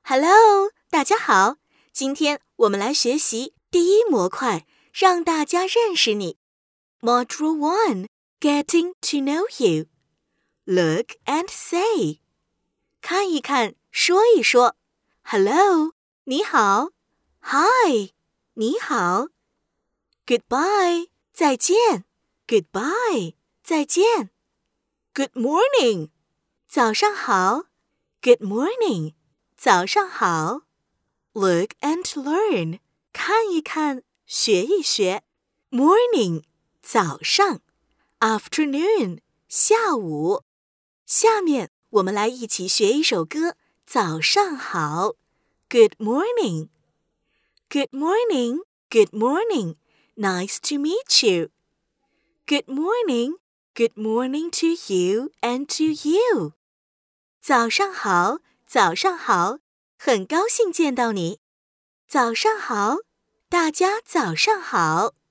Hello， 大家好，今天我们来学习第一模块，让大家认识你。Module 1 Getting to know you. Look and say. 看一看，说一说。Hello， 你好。Hi， 你好。Goodbye， 再见。Goodbye， 再见。Good morning， 早上好。Good morning， 早上好。Look and learn， 看一看，学一学。Morning， 早上。Afternoon， 下午。下面我们来一起学一首歌，早上好。Good morning. Good morning, good morning. Nice to meet you. Good morning, good morning to you and to you. 早上好，早上好，很高兴见到你。早上好，大家早上好。